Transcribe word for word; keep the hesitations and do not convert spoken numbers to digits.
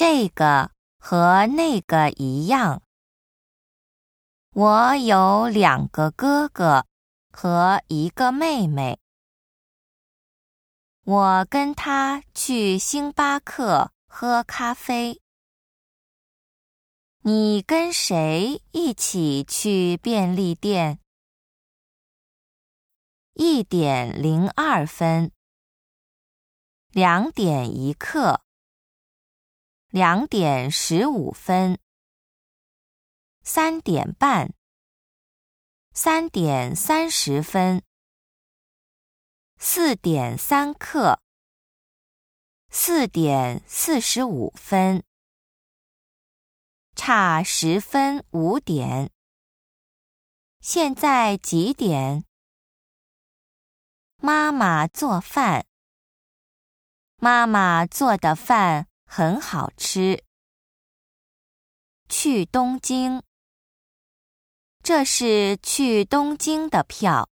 这个和那个一样。我有两个哥哥和一个妹妹。我跟他去星巴克喝咖啡。你跟谁一起去便利店？一点零二分，两点一刻，两点十五分，三点半，三点三十分，四点三刻，四点四十五分。差十分五点。现在几点？妈妈做饭。妈妈做的饭很好吃。去东京。这是去东京的票。